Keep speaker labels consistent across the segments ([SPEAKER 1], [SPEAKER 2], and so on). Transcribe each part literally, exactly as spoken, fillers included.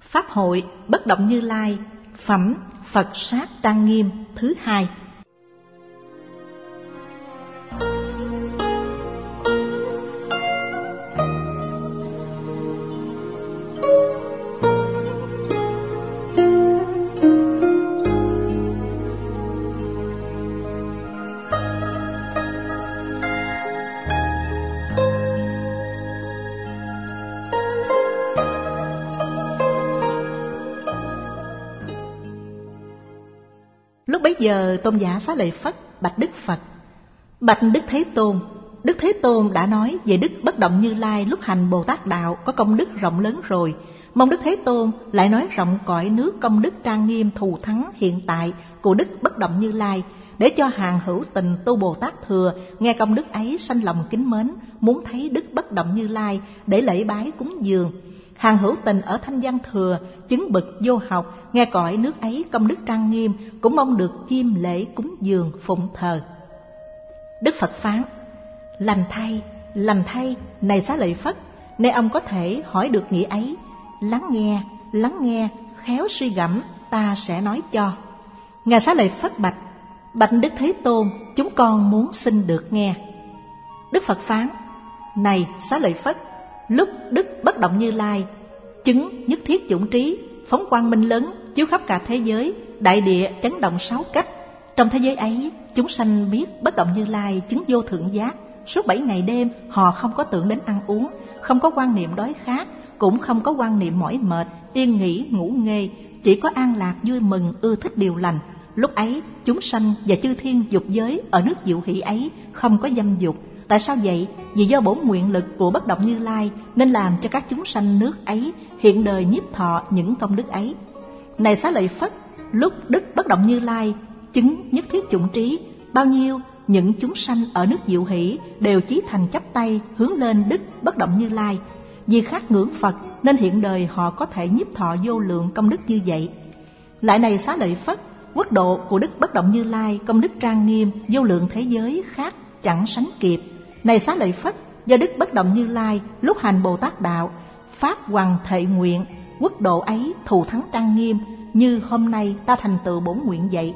[SPEAKER 1] Pháp hội Bất Động Như Lai, phẩm Phật Sát Trang Nghiêm thứ hai. Lúc bấy giờ Tôn giả Xá Lợi Phất bạch Đức Phật: Bạch Đức Thế Tôn, Đức Thế Tôn đã nói về Đức Bất Động Như Lai lúc hành Bồ Tát Đạo có công đức rộng lớn rồi. Mong Đức Thế Tôn lại nói rộng cõi nước công đức trang nghiêm thù thắng hiện tại của Đức Bất Động Như Lai, để cho hàng hữu tình tu Bồ Tát thừa nghe công đức ấy sanh lòng kính mến, muốn thấy Đức Bất Động Như Lai để lễ bái cúng dường. Hàng hữu tình ở Thanh Văn Thừa chứng bậc vô học nghe cõi nước ấy công đức trang nghiêm, cũng mong được chiêm lễ cúng dường phụng thờ. Đức Phật phán: Lành thay, lành thay, này Xá Lợi Phất, nay ông có thể hỏi được nghĩa ấy. Lắng nghe, lắng nghe, khéo suy gẫm, ta sẽ nói cho. Ngài Xá Lợi Phất bạch: Bạch Đức Thế Tôn, chúng con muốn xin được nghe. Đức Phật phán: Này Xá Lợi Phất, lúc Đức Bất Động Như Lai chứng nhất thiết chủng trí, phóng quang minh lớn chiếu khắp cả thế giới, đại địa chấn động sáu cách. Trong thế giới ấy, chúng sanh biết Bất Động Như Lai chứng vô thượng giác. Suốt bảy ngày đêm, họ không có tưởng đến ăn uống, không có quan niệm đói khát, cũng không có quan niệm mỏi mệt, yên nghỉ ngủ nghê, chỉ có an lạc vui mừng, ưa thích điều lành. Lúc ấy, chúng sanh và chư thiên dục giới ở nước Diệu Hỷ ấy không có dâm dục. Tại sao vậy? Vì do bổn nguyện lực của Bất Động Như Lai nên làm cho các chúng sanh nước ấy hiện đời nhiếp thọ những công đức ấy. Này Xá Lợi Phất, lúc Đức Bất Động Như Lai chứng nhất thiết chủng trí, bao nhiêu những chúng sanh ở nước Diệu Hỷ đều chí thành chắp tay hướng lên Đức Bất Động Như Lai. Vì khát ngưỡng Phật nên hiện đời họ có thể nhiếp thọ vô lượng công đức như vậy. Lại này Xá Lợi Phất, quốc độ của Đức Bất Động Như Lai công đức trang nghiêm vô lượng thế giới khác chẳng sánh kịp. Này Xá Lợi Phất, do Đức Bất Động Như Lai lúc hành Bồ Tát Đạo phát hoằng thệ nguyện, quốc độ ấy thù thắng trang nghiêm như hôm nay ta thành tựu bổn nguyện vậy.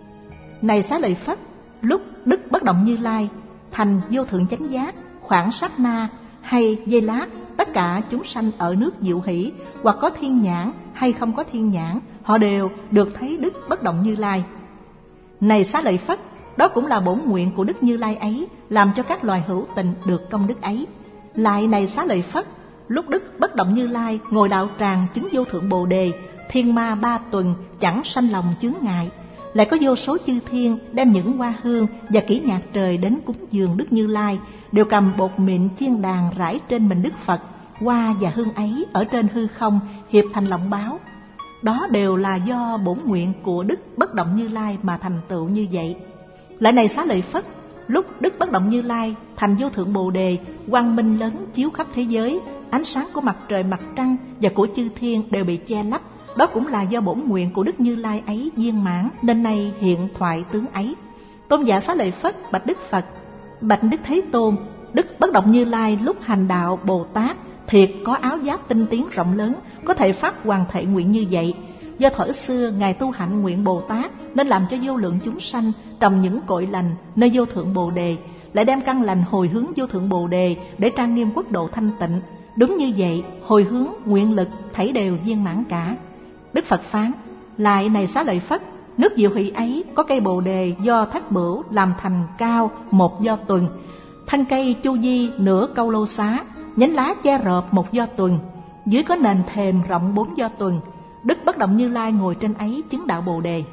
[SPEAKER 1] Này Xá Lợi Phất, lúc Đức Bất Động Như Lai thành vô thượng chánh giác, khoảng sát na hay giây lát, tất cả chúng sanh ở nước Diệu Hỷ hoặc có thiên nhãn hay không có thiên nhãn, họ đều được thấy Đức Bất Động Như Lai. Này Xá Lợi Phất, đó cũng là bổn nguyện của Đức Như Lai ấy, làm cho các loài hữu tình được công đức ấy. Lại này Xá Lợi Phất, lúc Đức Bất Động Như Lai ngồi đạo tràng chứng vô thượng Bồ Đề, thiên ma ba tuần chẳng sanh lòng chướng ngại. Lại có vô số chư thiên đem những hoa hương và kỹ nhạc trời đến cúng dường Đức Như Lai, đều cầm bột mịn chiên đàn rải trên mình Đức Phật. Hoa và hương ấy ở trên hư không hiệp thành lòng báo. Đó đều là do bổn nguyện của Đức Bất Động Như Lai mà thành tựu như vậy. Lại này Xá Lợi Phất, lúc Đức Bất Động Như Lai thành vô thượng Bồ Đề, quang minh lớn chiếu khắp thế giới, ánh sáng của mặt trời mặt trăng và của chư thiên đều bị che lấp. Đó cũng là do bổn nguyện của Đức Như Lai ấy viên mãn nên nay hiện thoại tướng ấy. Tôn giả Xá Lợi Phất bạch Đức Phật: Bạch Đức Thế Tôn, Đức Bất Động Như Lai lúc hành đạo Bồ Tát thiệt có áo giáp tinh tiến rộng lớn, có thể phát hoàn thệ nguyện như vậy. Do thuở xưa Ngài tu hạnh nguyện Bồ Tát nên làm cho vô lượng chúng sanh trồng những cội lành nơi vô thượng Bồ Đề, lại đem căn lành hồi hướng vô thượng Bồ Đề để trang nghiêm quốc độ thanh tịnh. Đúng như vậy, hồi hướng nguyện lực thảy đều viên mãn cả. Đức Phật phán: Lại này Xá Lợi Phất, nước Diệu Hỷ ấy có cây Bồ Đề do Thác Bửu làm thành cao một do tuần, thân cây chu di nửa câu lô xá, nhánh lá che rợp một do tuần, dưới có nền thềm rộng bốn do tuần. Đức Bất Động Như Lai ngồi trên ấy chứng đạo Bồ Đề.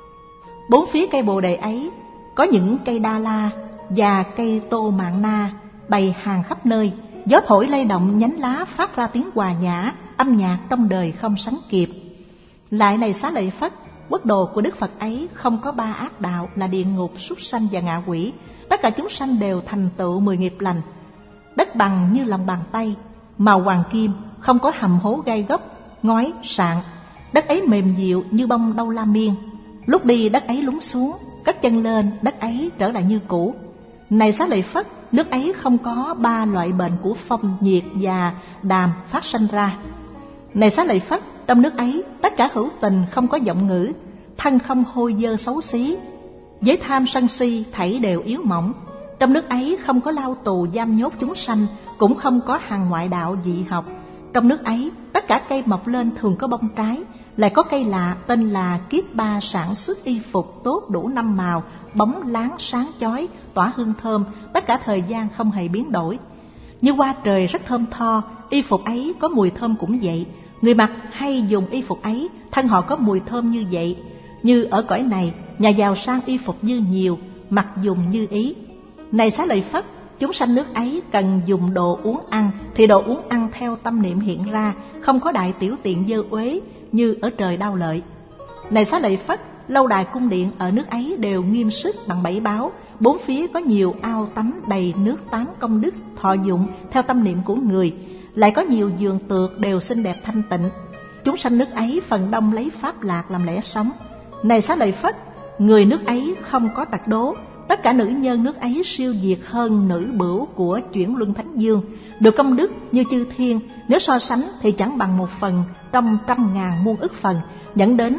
[SPEAKER 1] Bốn phía cây Bồ Đề ấy có những cây đa la và cây tô mạng na bày hàng khắp nơi, gió thổi lay động nhánh lá phát ra tiếng hòa nhã, âm nhạc trong đời không sánh kịp. Lại này Xá Lợi Phất, quốc độ của Đức Phật ấy không có ba ác đạo là địa ngục, súc sanh và ngạ quỷ. Tất cả chúng sanh đều thành tựu mười nghiệp lành. Đất bằng như lòng bàn tay, màu hoàng kim, không có hầm hố gai góc, ngói, sạn. Đất ấy mềm dịu như bông đau la miên. Lúc đi đất ấy lún xuống, cất chân lên đất ấy trở lại như cũ. Này Xá Lợi Phất, nước ấy không có ba loại bệnh của phong, nhiệt và đàm phát sanh ra. Này Xá Lợi Phất, trong nước ấy tất cả hữu tình không có giọng ngữ, thân không hôi dơ xấu xí, với tham sân si thảy đều yếu mỏng. Trong nước ấy không có lao tù giam nhốt chúng sanh, cũng không có hàng ngoại đạo dị học. Trong nước ấy tất cả cây mọc lên thường có bông trái, lại có cây lạ tên là Kiếp Ba sản xuất y phục tốt đủ năm màu, bóng láng sáng chói, tỏa hương thơm, tất cả thời gian không hề biến đổi. Như hoa trời rất thơm tho, y phục ấy có mùi thơm cũng vậy. Người mặc hay dùng y phục ấy, thân họ có mùi thơm như vậy. Như ở cõi này, nhà giàu sang y phục dư nhiều, mặc dùng như ý. Này Xá Lợi Phất, chúng sanh nước ấy cần dùng đồ uống ăn, thì đồ uống ăn theo tâm niệm hiện ra, không có đại tiểu tiện dơ uế như ở trời Đao Lợi. Này Xá Lợi Phất, lâu đài cung điện ở nước ấy đều nghiêm sức bằng bảy báo, bốn phía có nhiều ao tắm đầy nước tán công đức thọ dụng theo tâm niệm của người, lại có nhiều giường tược đều xinh đẹp thanh tịnh. Chúng sanh nước ấy phần đông lấy pháp lạc làm lẽ sống. Này Xá Lợi Phất, người nước ấy không có tặc đố, tất cả nữ nhân nước ấy siêu việt hơn nữ bửu của chuyển luân thánh dương, được công đức như chư thiên, nếu so sánh thì chẳng bằng một phần trong trăm ngàn muôn ức phần, dẫn đến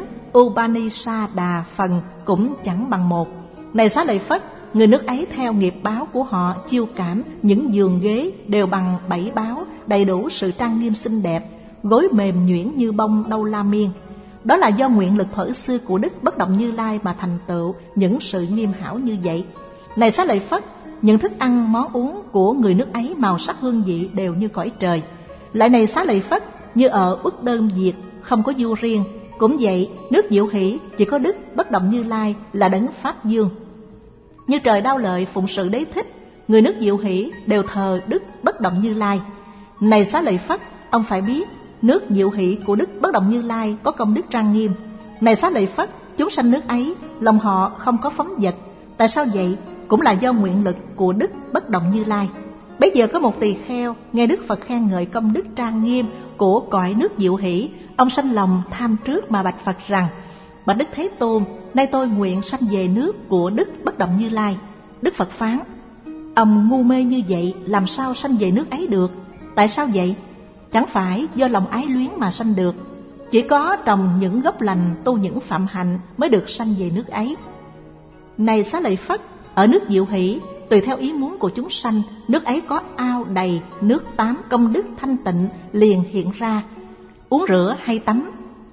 [SPEAKER 1] Upanishada phần cũng chẳng bằng một. Này Xá Lợi Phất, người nước ấy theo nghiệp báo của họ chiêu cảm, những giường ghế đều bằng bảy báo, đầy đủ sự trang nghiêm xinh đẹp, gối mềm nhuyễn như bông đâu la miên. Đó là do nguyện lực thuở xưa của Đức Bất Động Như Lai mà thành tựu những sự nghiêm hảo như vậy. Này Xá Lợi Phất, những thức ăn món uống của người nước ấy màu sắc hương vị đều như cõi trời. Lại này Xá Lợi Phất, như ở Uất Đơn Diệt không có vua riêng, cũng vậy nước Diệu Hỷ chỉ có Đức Bất Động Như Lai là đấng Pháp Dương. Như trời Đao Lợi phụng sự Đế Thích, người nước Diệu Hỷ đều thờ Đức Bất Động Như Lai. Này Xá Lợi Phất, ông phải biết nước Diệu Hỷ của Đức Bất Động Như Lai có công đức trang nghiêm. Này Xá Lợi Phất, chúng sanh nước ấy lòng họ không có phóng dật. Tại sao vậy? Cũng là do nguyện lực của Đức Bất Động Như Lai. Bây giờ có một tỳ kheo nghe Đức Phật khen ngợi công đức trang nghiêm của cõi nước Diệu Hỷ, ông sanh lòng tham trước mà bạch Phật rằng: Bạch Đức Thế Tôn, nay tôi nguyện sanh về nước của Đức Bất Động Như Lai. Đức Phật phán: Ông ngu mê như vậy làm sao sanh về nước ấy được? Tại sao vậy? Chẳng phải do lòng ái luyến mà sanh được. Chỉ có trồng những gốc lành, tu những phạm hạnh mới được sanh về nước ấy. Này Xá Lợi Phất, ở nước Diệu Hỷ, tùy theo ý muốn của chúng sanh, nước ấy có ao đầy, nước tám công đức thanh tịnh liền hiện ra. Uống rửa hay tắm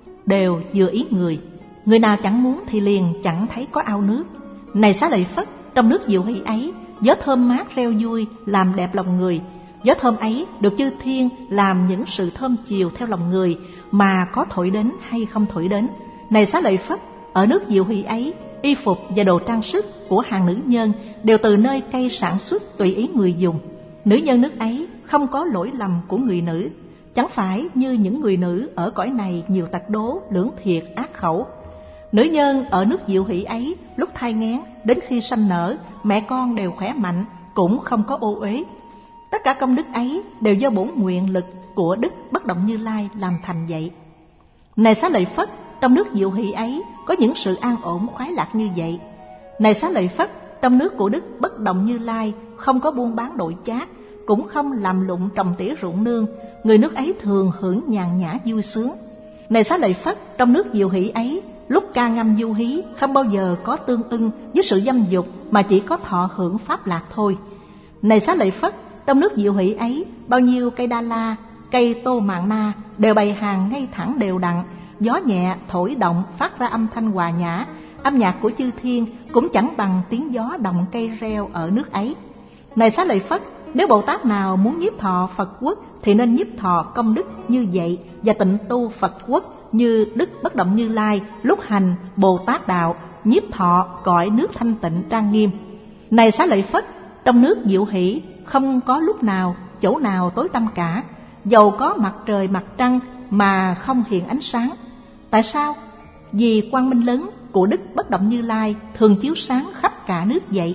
[SPEAKER 1] đều vừa ý người. Người nào chẳng muốn thì liền chẳng thấy có ao nước. Này Xá Lợi Phất, trong nước Diệu Hỷ ấy, gió thơm mát reo vui làm đẹp lòng người. Gió thơm ấy được chư thiên làm những sự thơm chiều theo lòng người, mà có thổi đến hay không thổi đến. Này Xá Lợi Phất, ở nước Diệu Hỷ ấy, y phục và đồ trang sức của hàng nữ nhân đều từ nơi cây sản xuất tùy ý người dùng. Nữ nhân nước ấy không có lỗi lầm của người nữ, chẳng phải như những người nữ ở cõi này nhiều tặc đố, lưỡng thiệt, ác khẩu. Nữ nhân ở nước Diệu Hỷ ấy, lúc thai nghén đến khi sanh nở, mẹ con đều khỏe mạnh, cũng không có ô uế. Tất cả công đức ấy đều do bổn nguyện lực của Đức Bất Động Như Lai làm thành vậy. Này Xá Lợi Phất, trong nước Diệu Hỷ ấy có những sự an ổn khoái lạc như vậy. Này Xá Lợi Phất, trong nước của Đức Bất Động Như Lai không có buôn bán đổi chác, cũng không làm lụng trồng tỉa ruộng nương, người nước ấy thường hưởng nhàn nhã vui sướng. Này Xá Lợi Phất, trong nước Diệu Hỷ ấy, lúc ca ngâm du hí không bao giờ có tương ưng với sự dâm dục, mà chỉ có thọ hưởng pháp lạc thôi. Này Xá Lợi Phất, trong nước Diệu Hỷ ấy, bao nhiêu cây đa la, cây tô mạn na đều bày hàng ngay thẳng đều đặn, gió nhẹ thổi động phát ra âm thanh hòa nhã. Âm nhạc của chư thiên cũng chẳng bằng tiếng gió động cây reo ở nước ấy. Này Xá Lợi Phất, nếu Bồ Tát nào muốn nhiếp thọ Phật quốc thì nên nhiếp thọ công đức như vậy và tịnh tu Phật quốc như Đức Bất Động Như Lai lúc hành Bồ Tát đạo, nhiếp thọ cõi nước thanh tịnh trang nghiêm. Này Xá Lợi Phất, trong nước Diệu Hỷ không có lúc nào, chỗ nào tối tăm cả, dầu có mặt trời mặt trăng mà không hiện ánh sáng. Tại sao? Vì quang minh lớn của Đức Bất Động Như Lai thường chiếu sáng khắp cả nước vậy.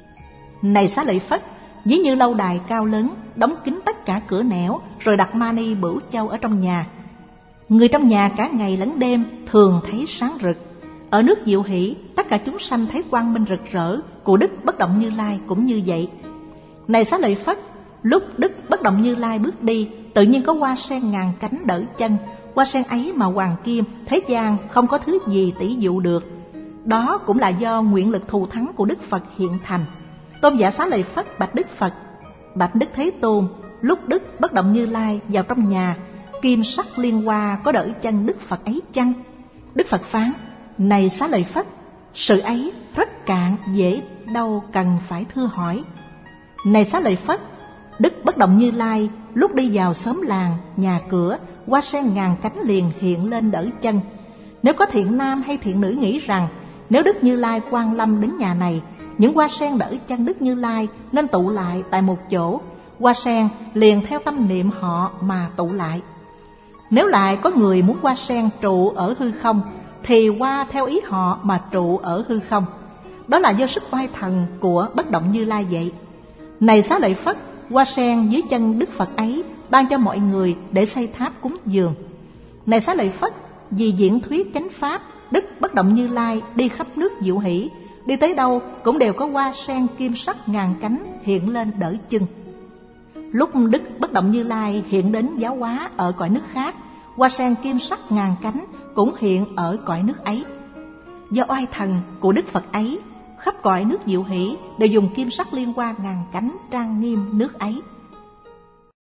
[SPEAKER 1] Này Xá Lợi Phất, ví như lâu đài cao lớn, đóng kín tất cả cửa nẻo, rồi đặt mani bửu châu ở trong nhà. Người trong nhà cả ngày lẫn đêm thường thấy sáng rực. Ở nước Diệu Hỷ, tất cả chúng sanh thấy quang minh rực rỡ của Đức Bất Động Như Lai cũng như vậy. Này Xá Lợi Phất, lúc Đức Bất Động Như Lai bước đi, tự nhiên có hoa sen ngàn cánh đỡ chân. Hoa sen ấy mà hoàng kim, thế gian không có thứ gì tỷ dụ được. Đó cũng là do nguyện lực thù thắng của Đức Phật hiện thành. Tôn giả Xá Lợi Phất bạch Đức Phật: bạch Đức Thế Tôn, lúc Đức Bất Động Như Lai vào trong nhà, kim sắc liên hoa có đỡ chân Đức Phật ấy chăng? Đức Phật phán: này Xá Lợi Phất, sự ấy rất cạn, dễ đâu cần phải thưa hỏi. Này Xá Lợi Phất, Đức Bất Động Như Lai lúc đi vào xóm làng, nhà cửa, hoa sen ngàn cánh liền hiện lên đỡ chân. Nếu có thiện nam hay thiện nữ nghĩ rằng nếu Đức Như Lai quan lâm đến nhà này, những hoa sen đỡ chân Đức Như Lai nên tụ lại tại một chỗ, hoa sen liền theo tâm niệm họ mà tụ lại. Nếu lại có người muốn hoa sen trụ ở hư không, thì hoa theo ý họ mà trụ ở hư không. Đó là do sức oai thần của Bất Động Như Lai vậy. Này Xá Lợi Phất, hoa sen dưới chân Đức Phật ấy ban cho mọi người để xây tháp cúng dường. Này Xá Lợi Phất, vì diễn thuyết chánh pháp, Đức Bất Động Như Lai đi khắp nước Diệu Hỷ, đi tới đâu cũng đều có hoa sen kim sắc ngàn cánh hiện lên đỡ chân. Lúc Đức Bất Động Như Lai hiện đến giáo hóa ở cõi nước khác, hoa sen kim sắc ngàn cánh cũng hiện ở cõi nước ấy. Do oai thần của Đức Phật ấy, khắp cõi nước Diệu Hỷ đều dùng kim sắc liên hoa ngàn cánh trang nghiêm nước ấy.